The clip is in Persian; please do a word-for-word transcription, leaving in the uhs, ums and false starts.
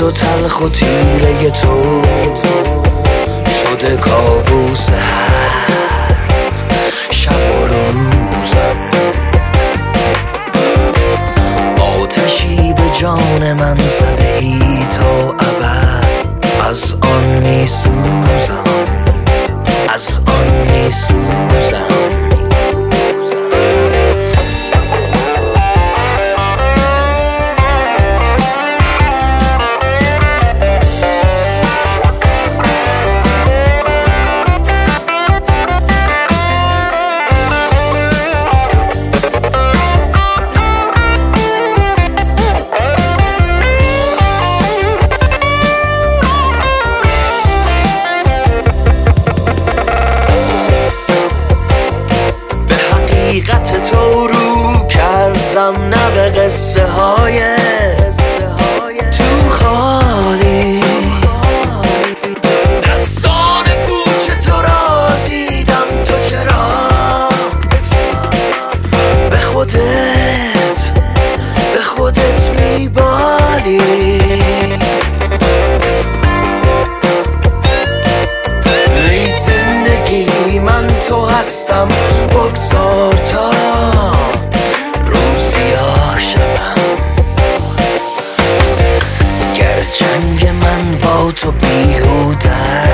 و تلخ و تیره تو شده کابوس هر شب و روزم. آتشی به جان من زده ای تا ابد، از آن می سوزم، از آن می سوزم. حقیقت تو رو کردم نه به قصه های تو خالی، دستان پوچ تو را دیدم تو چرا به خودت به خودت میبالی. ای زندگی من تو هستم، بگذار تا روز سیاه شدم، گرچنگ من با تو بیهوده